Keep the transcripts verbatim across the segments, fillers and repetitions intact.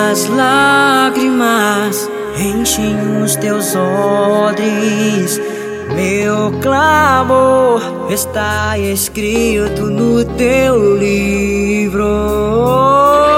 Minhas lágrimas enchem os teus odres. Meu clamor está escrito no teu livro.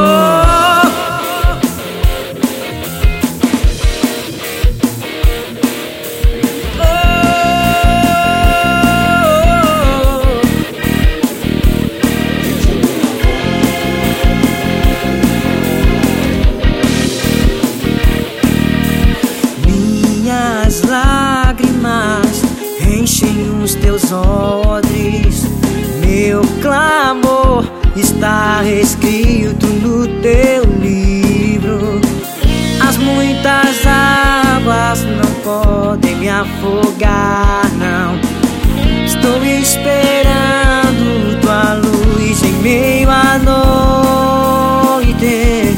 Minhas lágrimas enchem os teus odres. Meu clamor está escrito no teu livro. As muitas águas não podem me afogar, não. Estou esperando tua luz em meio à noite.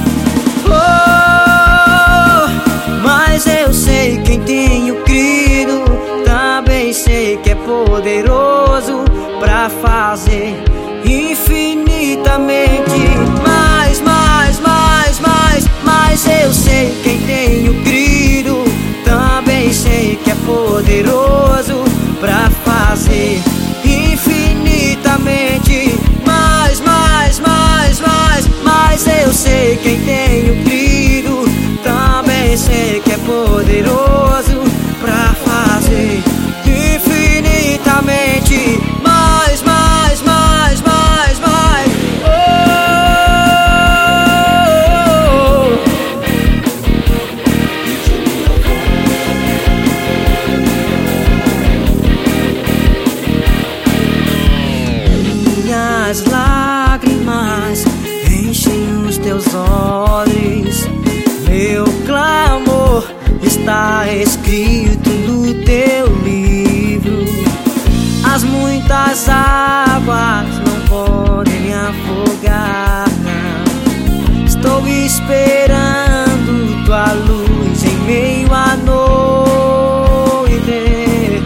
Oh, mas eu sei quem tenho crido, também sei que é poderoso pra fazer infinitamente mais, mais, mais, mais, mais. Eu sei quem tenho crido, também sei que é poderoso pra fazer infinitamente mais, mais, mais, mais, mais. Eu sei quem tenho crido, também sei que é poderoso pra fazer infinitamente mais, mais, mais, mais, mais. Oh, minhas lágrimas enchem os teus olhos. Meu clamor está escrito no teu livro. As muitas águas não podem me afogar, não. Estou esperando tua luz em meio à noite.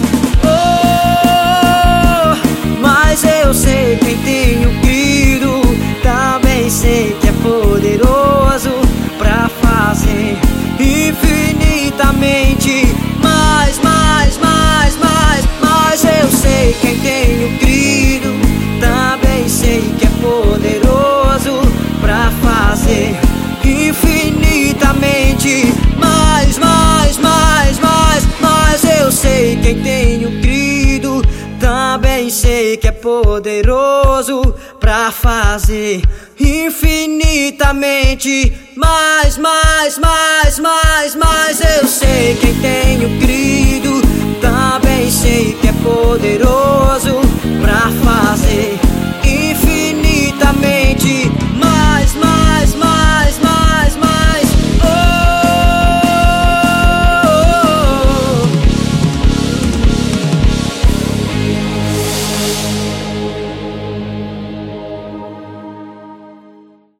Oh, mas eu sei quem tenho crido, também sei que é poderoso pra fazer infinitamente mais, mais, mais, mais, mais. Eu sei quem tenho crido, também sei que é poderoso pra fazer infinitamente mais, mais, mais, mais, mais. Eu sei quem tenho crido, também sei que é poderoso pra fazer infinitamente mais, mais, mais, mais, mais. Eu sei quem tenho